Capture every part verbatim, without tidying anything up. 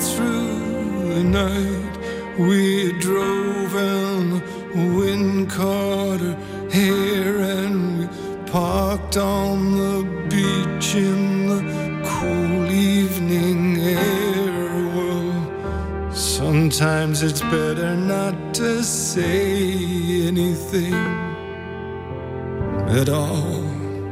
through the night. We drove and the wind caught her hair, and we parked on the beach in the cool evening air. Well, sometimes it's better not to say anything at all.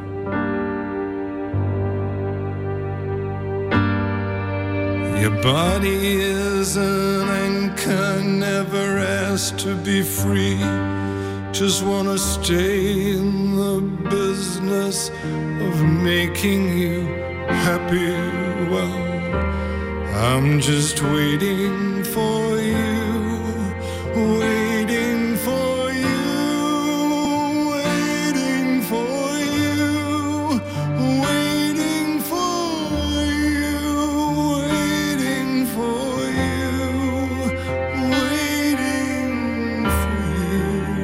Your body is an anchor, never asked to be free. Just wanna stay in the business of making you happy. Well, I'm just waiting for you, waiting for you, waiting for you, waiting for you, waiting for you, waiting for you.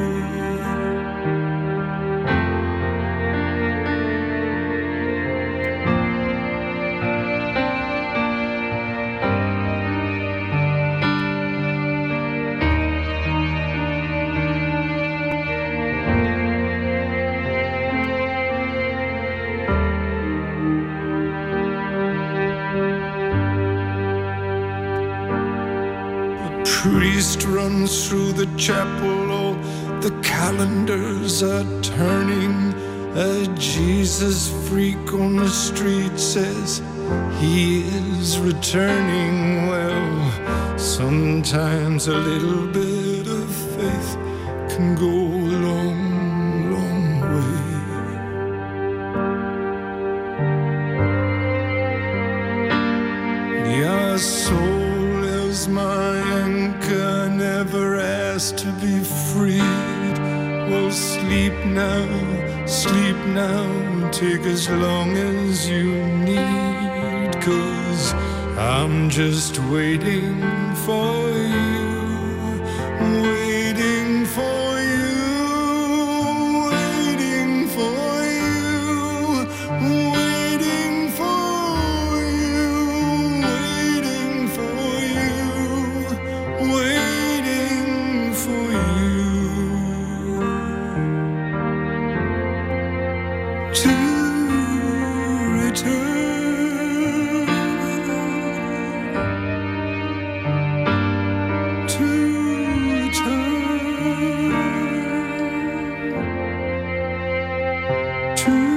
Priest runs through the chapel, all the calendars are turning. A Jesus freak on the street says he is returning. Well, sometimes a little bit of faith can go a long, long way. Your soul is my anchor, never asked to be freed. Well, sleep now, sleep now, take as long as you need, 'cause I'm just waiting for you, waiting for you, waiting for you, waiting for you, waiting for you, waiting for you to return, to return, to